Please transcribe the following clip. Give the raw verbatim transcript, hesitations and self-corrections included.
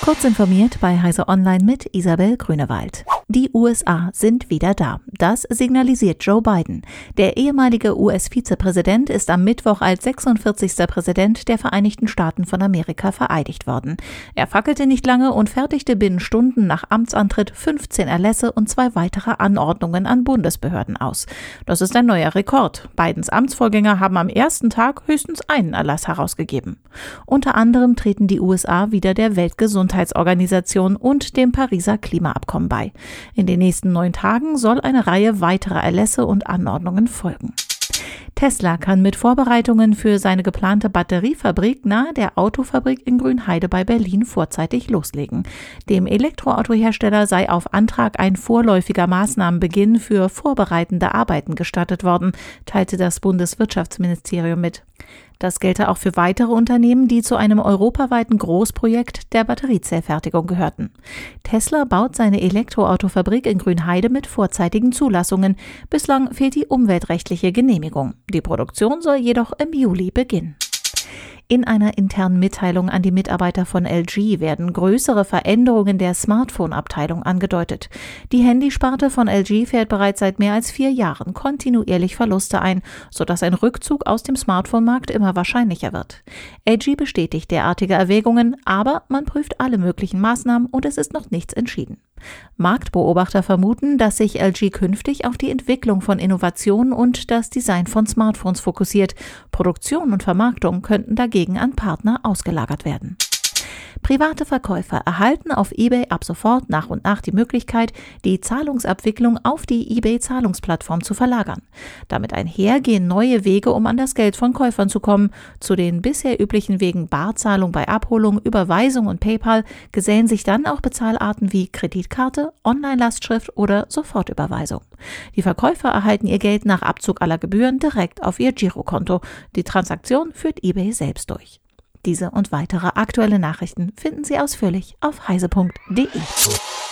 Kurz informiert bei Heise Online mit Isabel Grünewald. Die U S A sind wieder da. Das signalisiert Joe Biden. Der ehemalige U S-Vizepräsident ist am Mittwoch als sechsundvierzigster Präsident der Vereinigten Staaten von Amerika vereidigt worden. Er fackelte nicht lange und fertigte binnen Stunden nach Amtsantritt fünfzehn Erlässe und zwei weitere Anordnungen an Bundesbehörden aus. Das ist ein neuer Rekord. Bidens Amtsvorgänger haben am ersten Tag höchstens einen Erlass herausgegeben. Unter anderem treten die U S A wieder der Weltgesundheitsorganisation und dem Pariser Klimaabkommen bei. In den nächsten neun Tagen soll eine Reihe weiterer Erlässe und Anordnungen folgen. Tesla kann mit Vorbereitungen für seine geplante Batteriefabrik nahe der Autofabrik in Grünheide bei Berlin vorzeitig loslegen. Dem Elektroautohersteller sei auf Antrag ein vorläufiger Maßnahmenbeginn für vorbereitende Arbeiten gestattet worden, teilte das Bundeswirtschaftsministerium mit. Das gelte auch für weitere Unternehmen, die zu einem europaweiten Großprojekt der Batteriezellfertigung gehörten. Tesla baut seine Elektroautofabrik in Grünheide mit vorzeitigen Zulassungen. Bislang fehlt die umweltrechtliche Genehmigung. Die Produktion soll jedoch im Juli beginnen. In einer internen Mitteilung an die Mitarbeiter von L G werden größere Veränderungen der Smartphone-Abteilung angedeutet. Die Handysparte von L G fährt bereits seit mehr als vier Jahren kontinuierlich Verluste ein, sodass ein Rückzug aus dem Smartphone-Markt immer wahrscheinlicher wird. L G bestätigt derartige Erwägungen, aber man prüft alle möglichen Maßnahmen und es ist noch nichts entschieden. Marktbeobachter vermuten, dass sich L G künftig auf die Entwicklung von Innovationen und das Design von Smartphones fokussiert. Produktion und Vermarktung könnten dagegen an Partner ausgelagert werden. Private Verkäufer erhalten auf eBay ab sofort nach und nach die Möglichkeit, die Zahlungsabwicklung auf die eBay-Zahlungsplattform zu verlagern. Damit einher gehen neue Wege, um an das Geld von Käufern zu kommen. Zu den bisher üblichen Wegen Barzahlung bei Abholung, Überweisung und PayPal gesellen sich dann auch Bezahlarten wie Kreditkarte, Online-Lastschrift oder Sofortüberweisung. Die Verkäufer erhalten ihr Geld nach Abzug aller Gebühren direkt auf ihr Girokonto. Die Transaktion führt eBay selbst durch. Diese und weitere aktuelle Nachrichten finden Sie ausführlich auf heise punkt de.